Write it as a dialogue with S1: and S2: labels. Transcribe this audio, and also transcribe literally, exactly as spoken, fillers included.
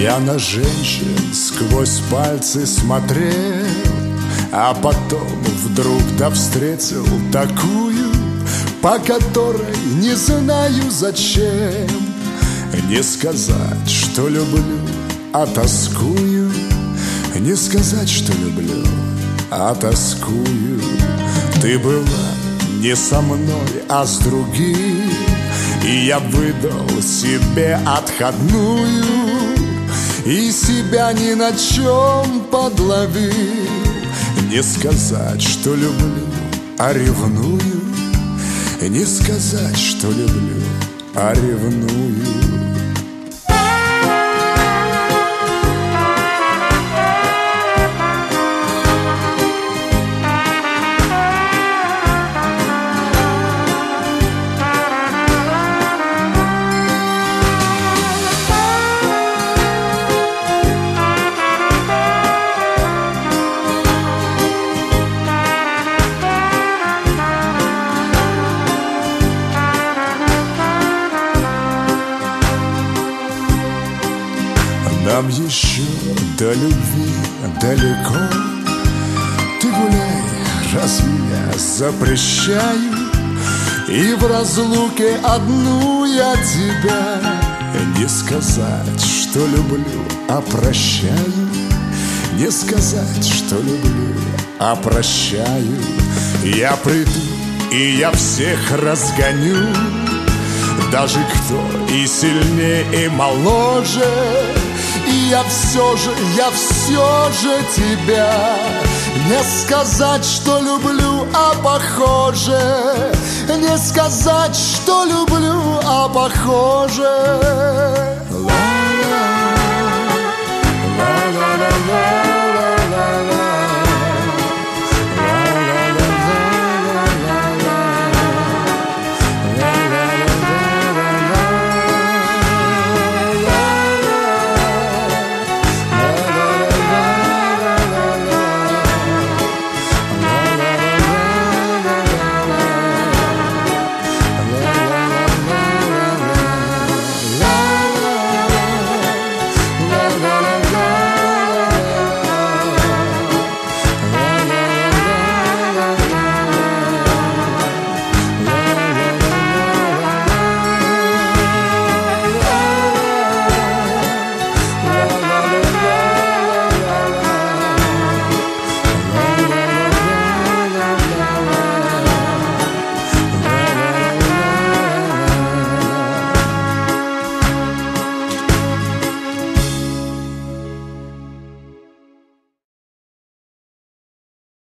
S1: Я на женщин сквозь пальцы смотрел, а потом вдруг да встретил такую, по которой не знаю зачем. Не сказать, что люблю, а тоскую. Не сказать, что люблю, а тоскую. Ты была не со мной, а с другим, и я выдал себе отходную, и себя ни на чем подловил. Не сказать, что люблю, а ревную. Не сказать, что люблю, а ревную. Нам еще до любви далеко. Ты гуляй, разве я запрещаю? И в разлуке одну я тебя. Не сказать, что люблю, а прощаю. Не сказать, что люблю, а прощаю. Я приду, и я всех разгоню, даже кто и сильнее, и моложе. И я все же, я все же тебя. Не сказать, что люблю, а похоже. Не сказать, что люблю, а похоже.